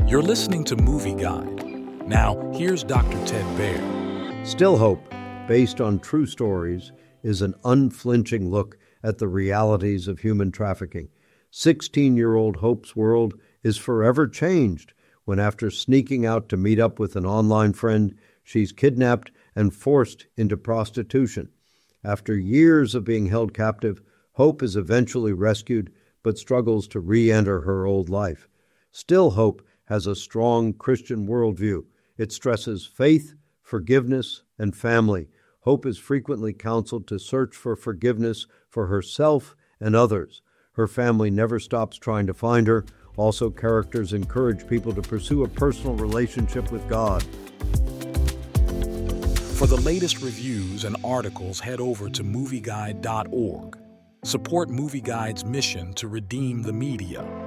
You're listening to Movie Guide. Now, here's Dr. Ted Baer. Still Hope, based on true stories, is an unflinching look at the realities of human trafficking. 16-year-old Hope's world is forever changed when, after sneaking out to meet up with an online friend, she's kidnapped and forced into prostitution. After years of being held captive, Hope is eventually rescued but struggles to re-enter her old life. Still Hope has a strong Christian worldview. It stresses faith, forgiveness, and family. Hope is frequently counseled to search for forgiveness for herself and others. Her family never stops trying to find her. Also, characters encourage people to pursue a personal relationship with God. For the latest reviews and articles, head over to movieguide.org. Support Movie Guide's mission to redeem the media.